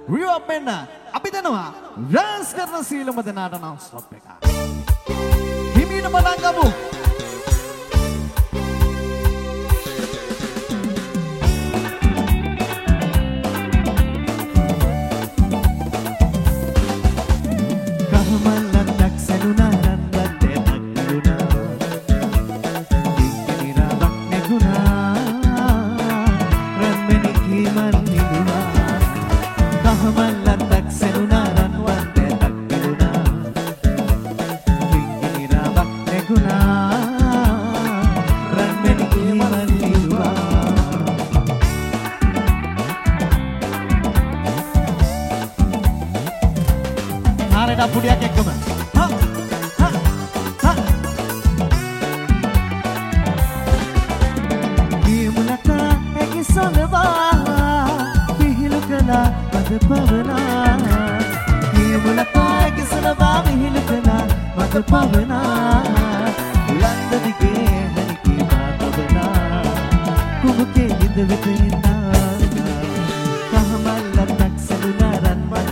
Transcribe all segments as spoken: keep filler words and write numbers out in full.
Reverb මෙන්න අපි දෙනවා රෑස් කරන සීලම දෙනාට නම් ස්ටොප් එක. හිමින බලන් ගමු. කහමල්ලක් සැලුනා රන්වත් දෙතක්ුණා දික්කිරාවක් නැගුණා රන්මෙනි කීමල් නිදුනා කහමල්ලක් සැලුනා රන්වත් දෙතක්ුණා දික්කිරාවක් නැගුණා රන්මෙනි කීමල් නිදුනා ආරෙඩ පුඩියක් එක්කම හා හා හා කීමුලකා ඇකිසොනවා විහිළු කළා මද පවනා කීමුලකා ඇකිසොනවා විහිළු කළා මද පවනා උලන්ද දිගේ හනිකී මාතවනා කුමුකේ ඉඳ වෙතෙන්නා කහමල්ලක් සැලුනා රන්වත්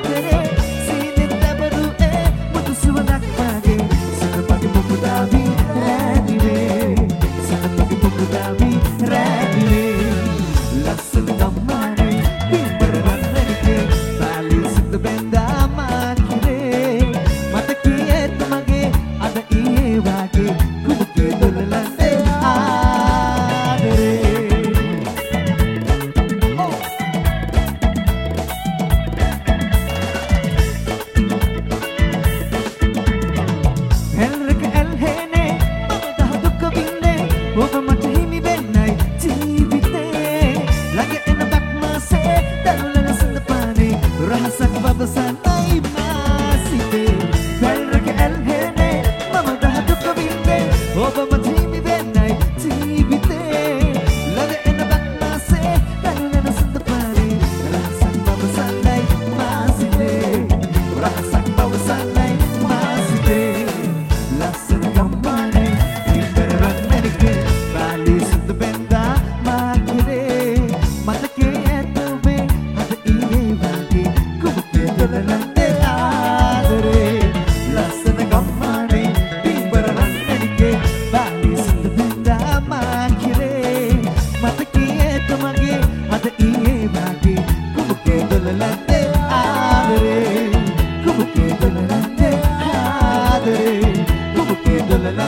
Vida දොලලත්තේ ආදරේ කුමුකේ දොලලත්තේ ආදරේ කුමුකේ දොලලත්තේ